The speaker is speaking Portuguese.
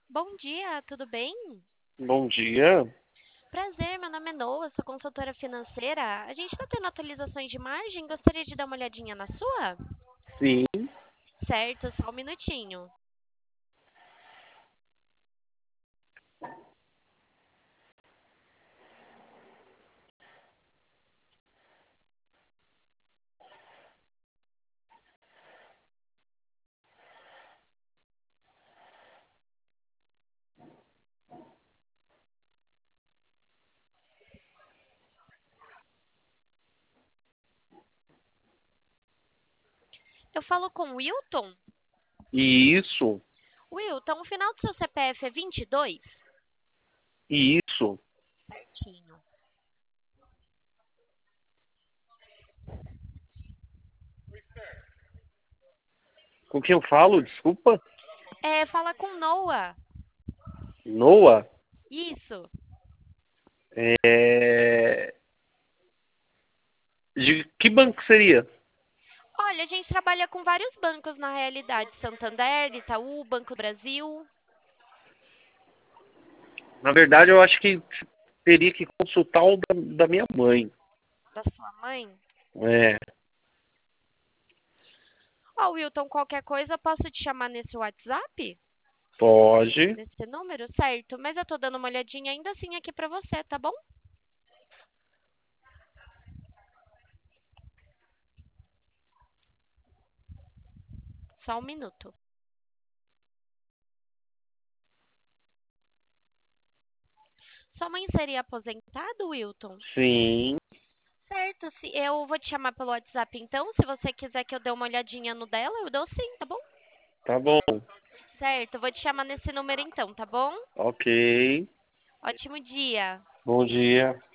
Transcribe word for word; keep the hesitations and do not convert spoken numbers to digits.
Bom dia, tudo bem? Bom dia. Prazer, meu nome é Noah, sou consultora financeira. A gente está tendo atualizações de margem, gostaria de dar uma olhadinha na sua? Sim. Certo, só um minutinho. Eu falo com o Wilton? Isso. Wilton, o final do seu C P F é vinte e dois? Isso. Certinho. Com quem eu falo? Desculpa. É, fala com Noah. Noah. Isso. É... De que banco seria? Olha, a gente trabalha com vários bancos na realidade. Santander, Itaú, Banco do Brasil. Na verdade, eu acho que teria que consultar o da, da minha mãe. Da sua mãe? É. Ó, Wilton, qualquer coisa eu posso te chamar nesse WhatsApp? Pode. Nesse número, certo? Mas eu tô dando uma olhadinha ainda assim aqui pra você, tá bom? Só um minuto. Sua mãe seria aposentada, Wilton? Sim. Certo, se eu vou te chamar pelo WhatsApp então. Se você quiser que eu dê uma olhadinha no dela, eu dou sim, tá bom? Tá bom. Certo, eu vou te chamar nesse número então, tá bom? Ok. Ótimo dia. Bom dia.